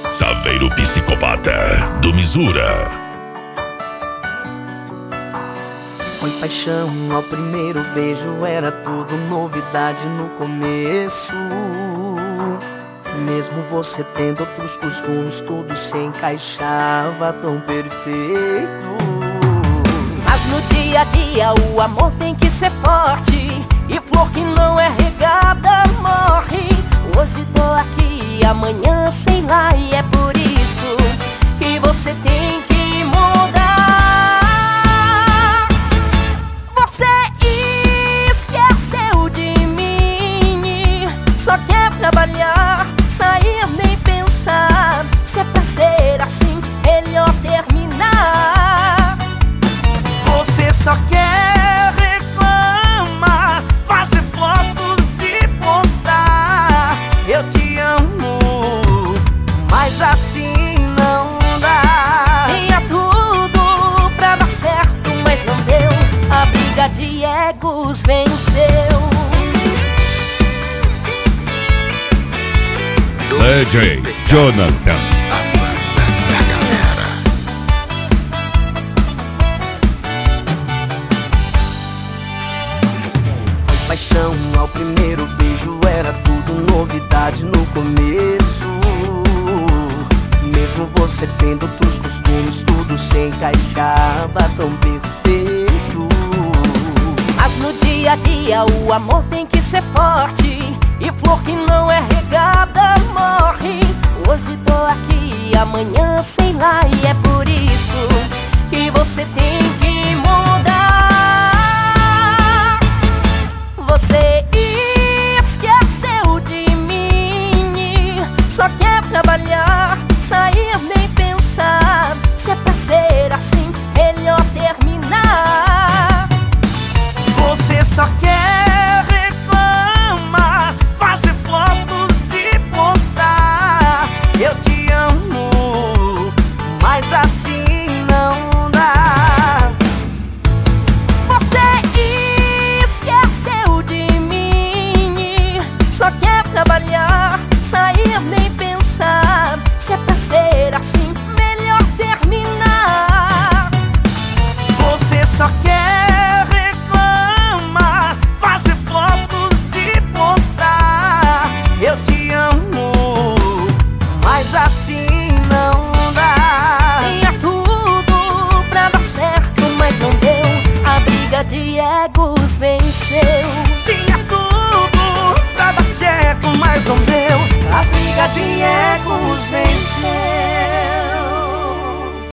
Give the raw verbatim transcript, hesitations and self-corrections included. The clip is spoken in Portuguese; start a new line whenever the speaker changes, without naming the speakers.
Saveiro Psicopata do Misura.
Foi paixão ao primeiro beijo, era tudo novidade no começo. Mesmo você tendo outros costumes, tudo se encaixava tão perfeito.
Mas no dia a dia o amor tem que ser forte, e flor que não é regada morre. Hoje tô aqui, amanhã sei lá, e é por isso que você tem que mudar. Você esqueceu de mim, só quer trabalhar, sair nem pensar. Se é pra ser assim, melhor terminar.
Você só quer reclamar, fazer fotos e postar. Eu te amo, mas assim não dá.
Tinha tudo pra dar certo, mas não deu. A briga de egos venceu.
D J Jonathan.
Paixão ao primeiro beijo, era tudo novidade no começo. Mesmo você tendo outros costumes, tudo se encaixava tão perfeito.
Mas no dia a dia o amor tem que ser forte, e flor que não é regada morre. Hoje tô aqui, amanhã sei lá, e é por isso que você tem que mudar. Você esqueceu de mim, só quer trabalhar, sair nem pensar. Se é pra ser assim, melhor terminar.
Você só quer reclamar, fazer fotos e postar. Eu te amo, mas assim não dá.
Você esqueceu de mim, só quer trabalhar, sair nem pensar. Se é pra ser assim, melhor terminar.
Você só quer reclamar, fazer fotos e postar. Eu te amo, mas assim não dá.
Tinha tudo pra dar certo, mas não deu. A briga de egos venceu.
Tinha tudo pra dar certo, mas não deu. A briga de egos venceu.